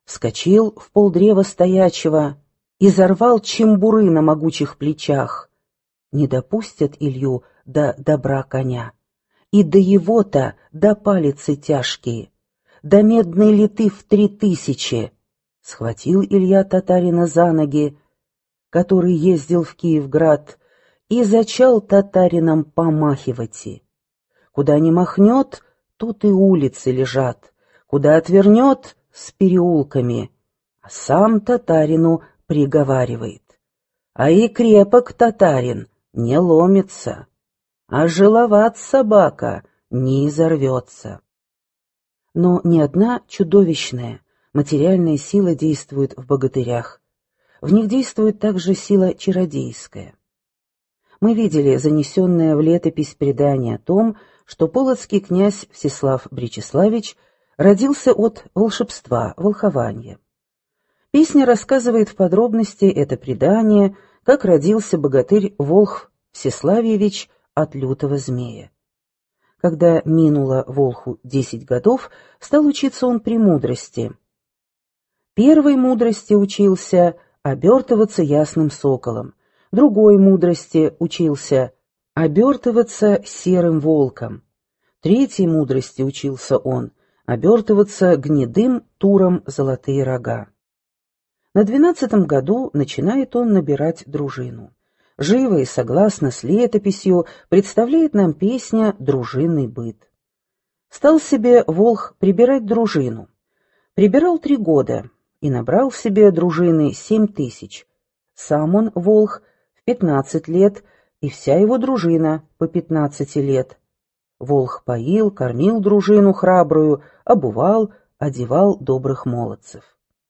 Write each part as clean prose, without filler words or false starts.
вскочил в полдрева стоячего и зарвал чембуры на могучих плечах. Не допустят Илью до добра коня, и до его-то до палицы тяжкие, до медной литы в 3000. Схватил Илья татарина за ноги, который ездил в Киевград, и зачал татарином помахивать. Куда ни махнет, тут и улицы лежат, куда отвернет — с переулками, а сам татарину приговаривает: а и крепок татарин, не ломится, а жиловат собака, не изорвется. Но ни одна чудовищная материальная сила действует в богатырях. В них действует также сила чародейская. Мы видели занесенное в летопись предание о том, что полоцкий князь Всеслав Бречеславич родился от волшебства, волхования. Песня рассказывает в подробности это предание, как родился богатырь Волхв Всеславьевич от лютого змея. Когда минуло Волхву 10 годов, стал учиться он премудрости. Первой мудрости учился обертываться ясным соколом, другой мудрости учился обертываться серым волком, третьей мудрости учился он обертываться гнедым туром золотые рога. На 12-м году начинает он набирать дружину. Живо и согласно с летописью представляет нам песня «Дружинный быт». Стал себе Волх прибирать дружину. Прибирал 3 года и набрал в себе дружины 7000. Сам он, Волх, в 15 лет, и вся его дружина по 15 лет. Волх поил, кормил дружину храбрую, обувал, одевал добрых молодцев.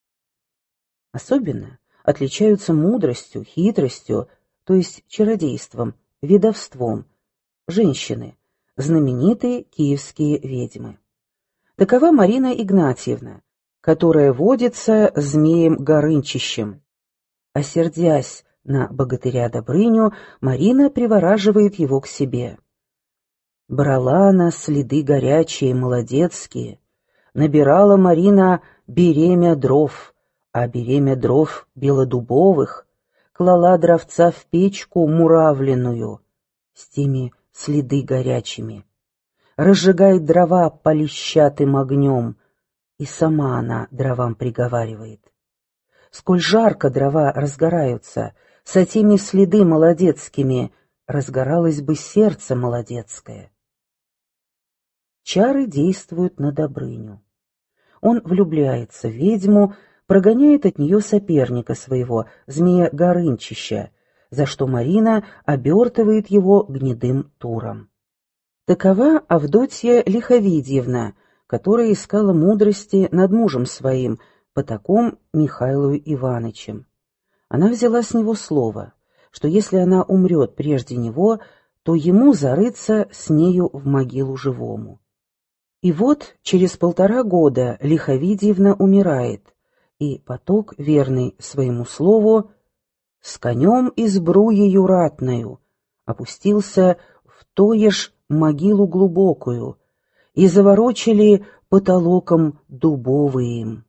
Особенно отличаются мудростью, хитростью, то есть чародейством, ведовством, женщины, знаменитые киевские ведьмы. Такова Марина Игнатьевна, которая водится змеем-горынчищем. Осердясь на богатыря Добрыню, Марина привораживает его к себе. Брала она следы горячие, молодецкие, набирала Марина беремя дров, а беремя дров белодубовых, клала дровца в печку муравленную, с теми следы горячими, разжигает дрова полищатым огнем, и сама она дровам приговаривает. Сколь жарко дрова разгораются, с этими следы молодецкими разгоралось бы сердце молодецкое. Чары действуют на Добрыню. Он влюбляется в ведьму, прогоняет от нее соперника своего, змея Горынчища, за что Марина обертывает его гнедым туром. Такова Авдотья Лиховидьевна, которая искала мудрости над мужем своим, потаком Михаилу Иванычем. Она взяла с него слово, что если она умрет прежде него, то ему зарыться с нею в могилу живому. И вот через 1,5 года Лиховидьевна умирает, и поток, верный своему слову, с конем и сбруею ратною опустился в тоеж могилу глубокую, и заворочили потолоком дубовым.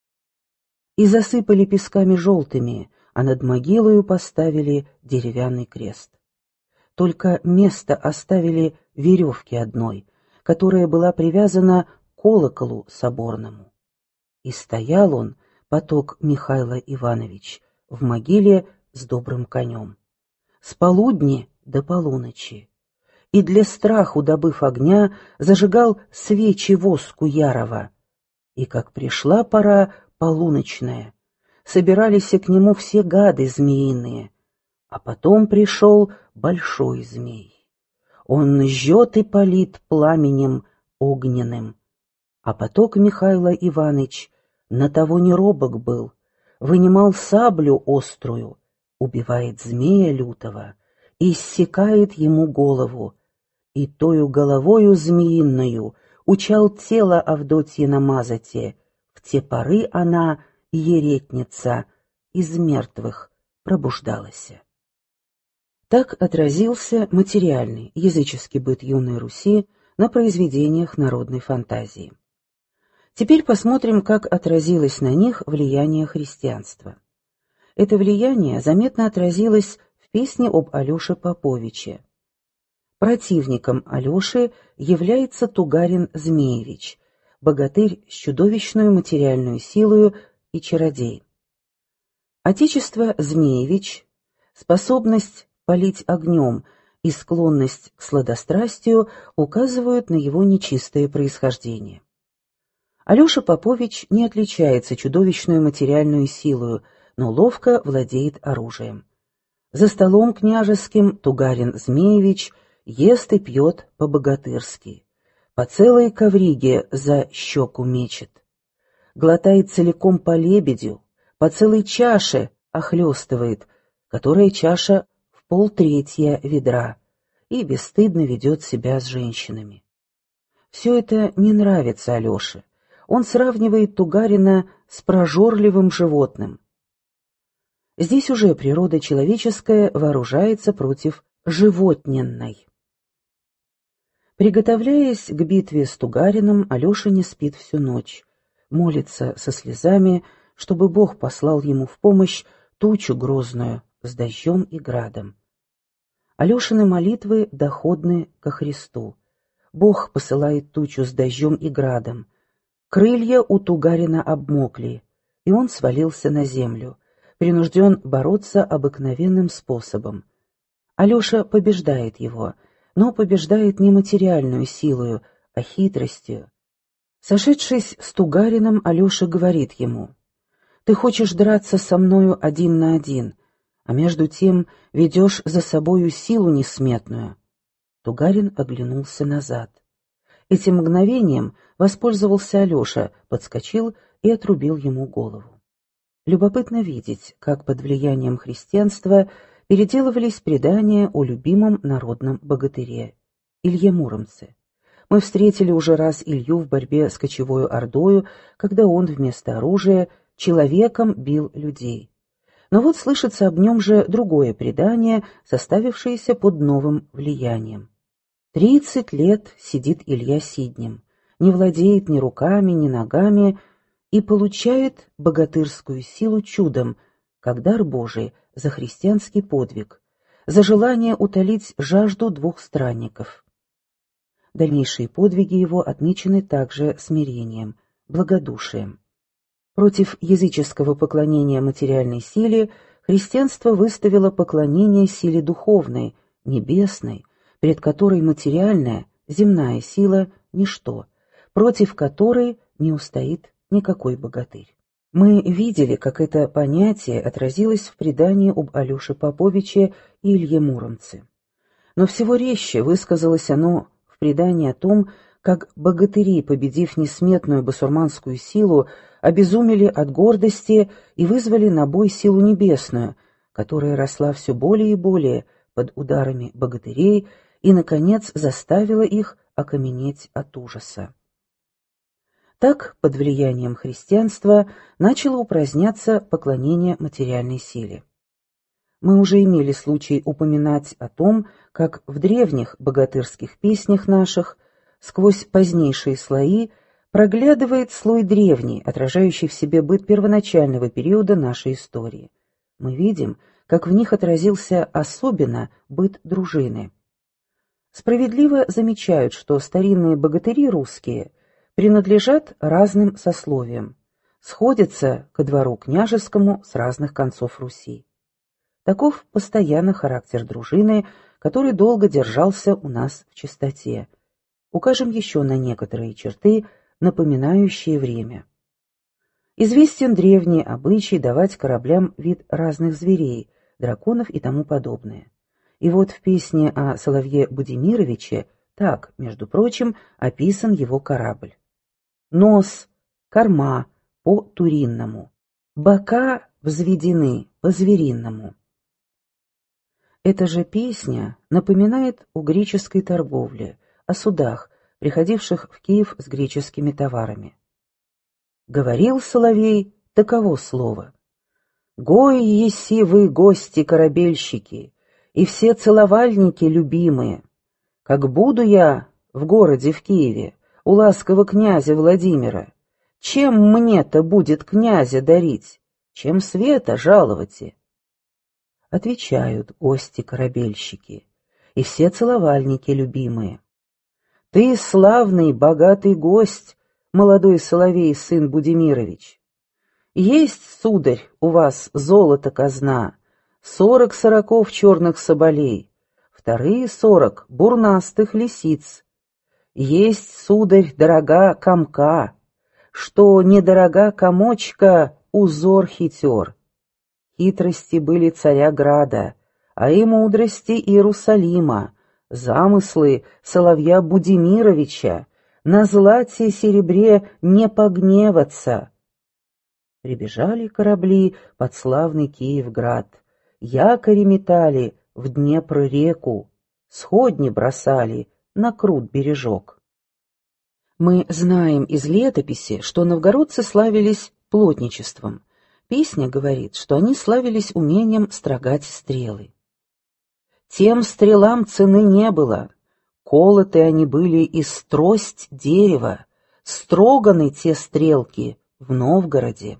И засыпали песками желтыми, а над могилою поставили деревянный крест. Только место оставили веревки одной, которая была привязана к колоколу соборному. И стоял он, поток Михаил Иванович, в могиле с добрым конем, с полудни до полуночи, и для страху, добыв огня, зажигал свечи воску ярова. И как пришла пора полуночная, собирались к нему все гады змеиные, а потом пришел большой змей. Он жжет и палит пламенем огненным. А поток Михаил Иваныч на того не робок был, вынимал саблю острую, убивает змея лютого и иссекает ему голову, и тою головою змеиною учал тело Авдотьи намазати, в те поры она, еретница, из мертвых пробуждалась. Так отразился материальный языческий быт юной Руси на произведениях народной фантазии. Теперь посмотрим, как отразилось на них влияние христианства. Это влияние заметно отразилось в песне об Алёше Поповиче. Противником Алёши является Тугарин Змеевич, богатырь с чудовищную материальную силою и чародей. Отечество Змеевич, способность палить огнем и склонность к сладострастию указывают на его нечистое происхождение. Алёша Попович не отличается чудовищную материальную силою, но ловко владеет оружием. За столом княжеским Тугарин Змеевич ест и пьет по-богатырски, по целой ковриге за щеку мечет, глотает целиком по лебедю, по целой чаше охлёстывает, которая чаша в 2/3 ведра, и бесстыдно ведет себя с женщинами. Все это не нравится Алёше. Он сравнивает Тугарина с прожорливым животным. Здесь уже природа человеческая вооружается против животненной. Приготовляясь к битве с Тугарином, Алёша не спит всю ночь, молится со слезами, чтобы Бог послал ему в помощь тучу грозную с дождем и градом. Алёшины молитвы доходны ко Христу. Бог посылает тучу с дождем и градом. Крылья у Тугарина обмокли, и он свалился на землю, принужден бороться обыкновенным способом. Алёша побеждает его, но побеждает не материальную силою, а хитростью. Сошедшись с Тугарином, Алёша говорит ему: «Ты хочешь драться со мною 1 на 1, а между тем ведешь за собою силу несметную». Тугарин оглянулся назад. Этим мгновением воспользовался Алёша, подскочил и отрубил ему голову. Любопытно видеть, как под влиянием христианства переделывались предания о любимом народном богатыре Илье Муромце. Мы встретили уже раз Илью в борьбе с кочевой ордою, когда он вместо оружия человеком бил людей. Но вот слышится об нем же другое предание, составившееся под новым влиянием. 30 лет сидит Илья сиднем, не владеет ни руками, ни ногами и получает богатырскую силу чудом, как дар Божий за христианский подвиг, за желание утолить жажду 2 странников. Дальнейшие подвиги его отмечены также смирением, благодушием. Против языческого поклонения материальной силе христианство выставило поклонение силе духовной, небесной, перед которой материальная, земная сила – ничто, против которой не устоит никакой богатырь. Мы видели, как это понятие отразилось в предании об Алёше Поповиче и Илье Муромце. Но всего резче высказалось оно в предании о том, как богатыри, победив несметную басурманскую силу, обезумели от гордости и вызвали на бой силу небесную, которая росла все более и более под ударами богатырей и, наконец, заставила их окаменеть от ужаса. Так, под влиянием христианства начало упраздняться поклонение материальной силе. Мы уже имели случай упоминать о том, как в древних богатырских песнях наших сквозь позднейшие слои проглядывает слой древний, отражающий в себе быт первоначального периода нашей истории. Мы видим, как в них отразился особенно быт дружины. Справедливо замечают, что старинные богатыри русские принадлежат разным сословиям, сходятся ко двору княжескому с разных концов Руси. Таков постоянно характер дружины, который долго держался у нас в чистоте. Укажем еще на некоторые черты, напоминающие время. Известен древний обычай давать кораблям вид разных зверей, драконов и тому подобное. И вот в песне о Соловье Будимировиче так, между прочим, описан его корабль. Нос, корма по-туринному, бока взведены по-звериному. Эта же песня напоминает о греческой торговле, о судах, приходивших в Киев с греческими товарами. Говорил Соловей таково слово: «Гой еси вы, гости-корабельщики, и все целовальники любимые, как буду я в городе в Киеве у ласкового князя Владимира, Чем мне-то будет князя дарить? Чем света жаловати?» Отвечают гости-корабельщики, и все целовальники любимые: «Ты славный, богатый гость, молодой Соловей, сын Будимирович. Есть, сударь, у вас золото казна, 40 сороков черных соболей, вторые 40 бурнастых лисиц. Есть, сударь, дорога комка, что недорога комочка, узор хитер. Хитрости были царя Града, а и мудрости Иерусалима, замыслы соловья Будимировича, на злате и серебре не погневаться». Прибежали корабли под славный Киевград, якори метали в Днепр-реку, сходни бросали на крут бережок. Мы знаем из летописи, что новгородцы славились плотничеством. Песня говорит, что они славились умением строгать стрелы. Тем стрелам цены не было, колоты они были из трость дерева, строганы те стрелки в Новгороде.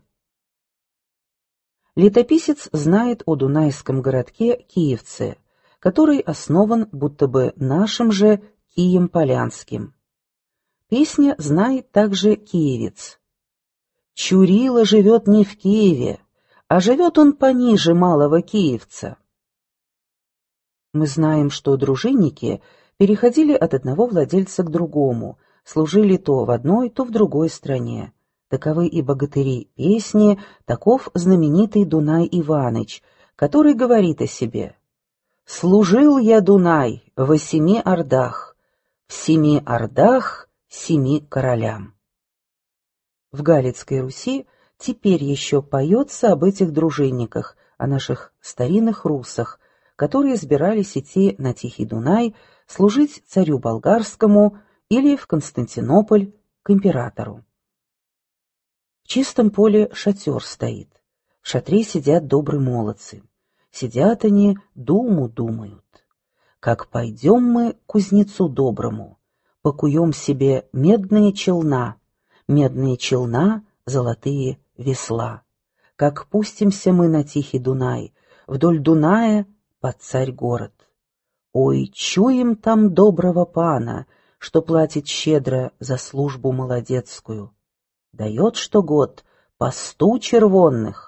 Летописец знает о дунайском городке Киевце, который основан будто бы нашим же Кием Полянским. Песня знает также киевец. «Чурила живет не в Киеве, а живет он пониже малого киевца». Мы знаем, что дружинники переходили от одного владельца к другому, служили то в одной, то в другой стране. Таковы и богатыри песни, таков знаменитый Дунай Иваныч, который говорит о себе: «Служил я, Дунай, во 7 ордах, в 7 ордах 7 королям». В Галицкой Руси теперь еще поется об этих дружинниках, о наших старинных русах, которые избирались идти на Тихий Дунай, служить царю болгарскому или в Константинополь к императору. В чистом поле шатер стоит, в шатре сидят добрые молодцы. Сидят они, думу думают. Как пойдем мы к кузнецу доброму, покуем себе медные челна, золотые весла. Как пустимся мы на Тихий Дунай, вдоль Дуная под царь-город. Ой, чуем там доброго пана, что платит щедро за службу молодецкую. Дает что год по 100 червонных,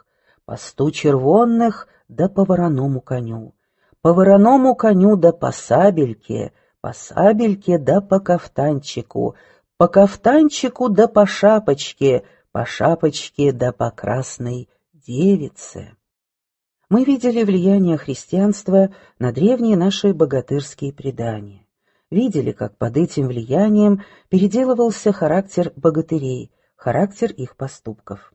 да по вороному коню, да по сабельке да по кафтанчику да по шапочке да по красной девице. Мы видели влияние христианства на древние наши богатырские предания. Видели, как под этим влиянием переделывался характер богатырей, характер их поступков.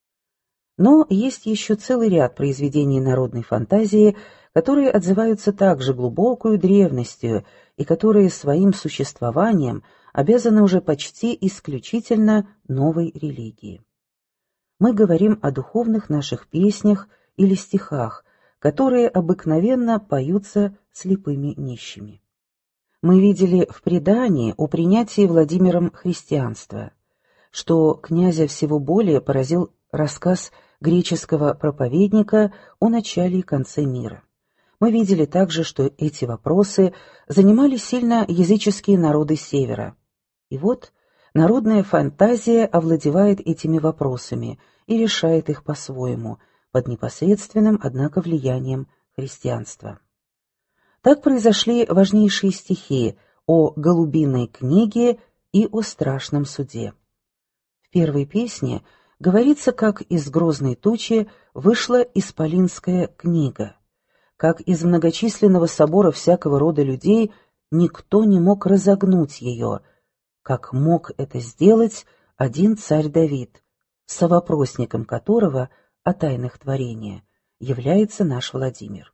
Но есть еще целый ряд произведений народной фантазии, которые отзываются также глубокою древностью и которые своим существованием обязаны уже почти исключительно новой религии. Мы говорим о духовных наших песнях или стихах, которые обыкновенно поются слепыми нищими. Мы видели в предании о принятии Владимиром христианства, что князя всего более поразил рассказ греческого проповедника о начале и конце мира. Мы видели также, что эти вопросы занимали сильно языческие народы Севера. И вот народная фантазия овладевает этими вопросами и решает их по-своему, под непосредственным, однако, влиянием христианства. Так произошли важнейшие стихи о голубиной книге и о страшном суде. В первой песне говорится, как из грозной тучи вышла исполинская книга, как из многочисленного собора всякого рода людей никто не мог разогнуть ее, как мог это сделать один царь Давид, совопросником которого о тайнах творения является наш Владимир.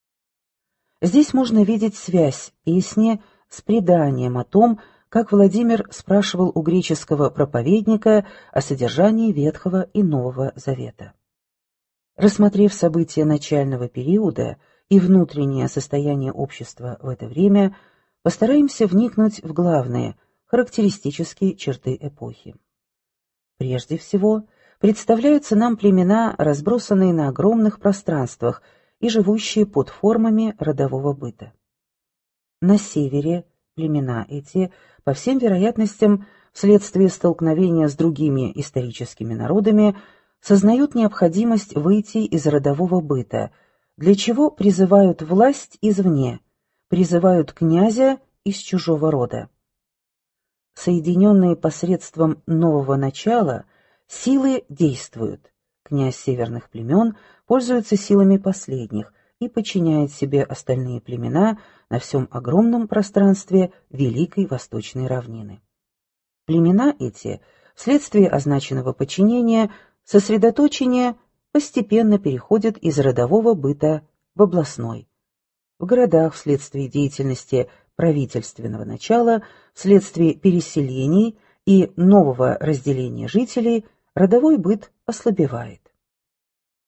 Здесь можно видеть связь песни с преданием о том, как Владимир спрашивал у греческого проповедника о содержании Ветхого и Нового Завета. Рассмотрев события начального периода и внутреннее состояние общества в это время, постараемся вникнуть в главные характеристические черты эпохи. Прежде всего, представляются нам племена, разбросанные на огромных пространствах и живущие под формами родового быта. На севере племена эти, по всем вероятностям, вследствие столкновения с другими историческими народами, сознают необходимость выйти из родового быта, для чего призывают власть извне, призывают князя из чужого рода. Соединенные посредством нового начала, силы действуют. Князь северных племен пользуется силами последних и подчиняет себе остальные племена на всем огромном пространстве Великой Восточной равнины. Племена эти, вследствие означенного подчинения, сосредоточения, постепенно переходят из родового быта в областной. В городах вследствие деятельности правительственного начала, вследствие переселений и нового разделения жителей, родовой быт ослабевает.